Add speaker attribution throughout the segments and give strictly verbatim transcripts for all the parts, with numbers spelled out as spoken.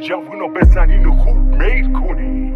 Speaker 1: جوونا بزنین و خوب میل کنین.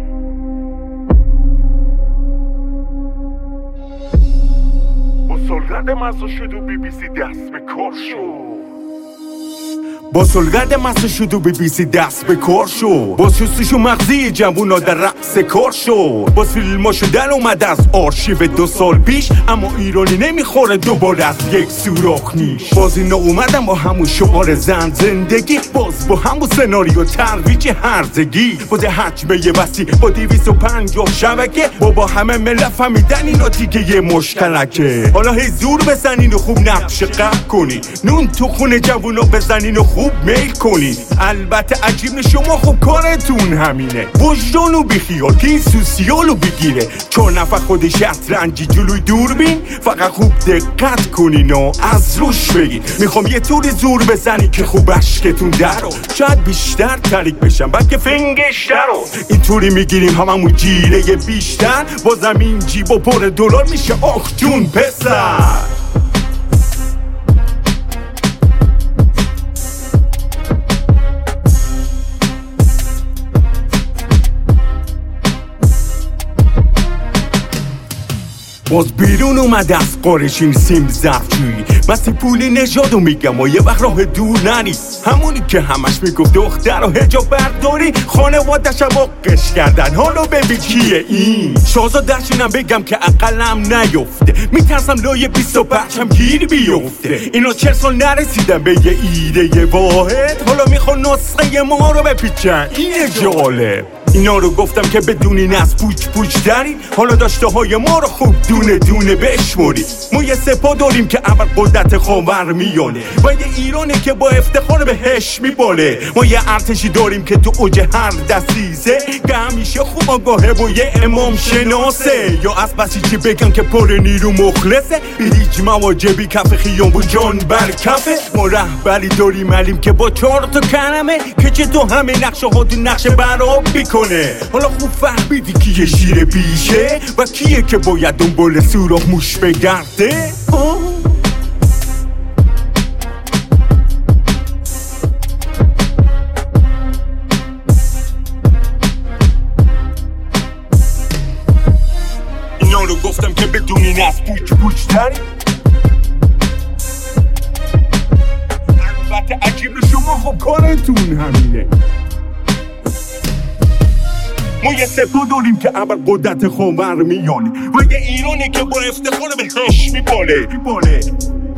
Speaker 1: با سلگرد مزا شد و بی بی سی دست به کار شد. با سلگرد مزا شد و بی بی سی دست به کار شد. با شستشو مغزی جوونا در رقص کار شد. با فیلماشو در اومد از آرشیو دو سال پیش، اما ایرانی نمیخوره دوباره از یک سوراخ نیش. باز اینا اومدن با همون شعار زن زندگی، باز با همون سناریو ترویج هرزگی. با ده حجمه یه وسیع با دیویس و پنجاه شبکه، با با همه ملت فهمیدن اینا دیگه یه مشکلکه. حالا هی زور بزنین و خوب نقش قهر کنی، نون تو خونه جوونا بزنین و خوب میل کنی. البته عجیب شما خب کارتون همینه، وجدانو بیخیال که این سوسیالو بگیره. چهار نفر خود شطرنجی جلوی دوربین، فقط خوب دقت کنین و از روش بگین. میخوام یه طوری زور بزنی که خوب اشکتون درو، شاید بیشتر تریک بشم بلکه فنگشتر رو. اینطوری میگیریم هممون جیره بیشتر، بازم این جیب و پر دلار میشه آخ جون پسر. باز بیرون اومده از قارشین سیم ظرفجویی. مسی پولی نژادو میگم و یه وقت راه دور نری، همونی که همش میگفت دختر و حجاب برداری. خانوادش هم واقعش کردن، حالا ببین کیه این. شاهزاده‌شونم بگم که عقلم نیفته، میترسم لای بیست و پنجم گیر بیفته. اینا چه سال نرسیدن به یه ایده واحد، حالا میخوان نسخه ما رو بپیچن. اینه جالب. اینا رو گفتم که بدونین از پوچ پوچ دارین، حالا داشته های ما رو خوب دونه دونه بشموری. ما یه سپاه داریم که اول قدرت خاور میانه، و یه ایرانه که با افتخار بهش میباله. ما یه ارتشی داریم که تو اوج هر دسیزه، که همیشه خوب آگاهه و یه امام شناسه. یا از بسیجی بگم که پر نیرو مخلصه، به هیچ مواجبی کف خیام و جان بر کفه. ما رهبری داریم علیم که با چهار تا کلمه، که چه تو همه نقشه ها تو نقشه براب بیکنه. حالا خوب فهمیدی کیه شیر بیشه و کیه که باید دنبال سوراخ موش بگرده؟ اینا رو گفتم که بدونین از پوچ پوچ تری. البته عجیب شما خب کارتون همینه. ما یه سپاه داریم که اول قدرت خاور میانه، و یه ایرانه که با افتخار بهش میباله.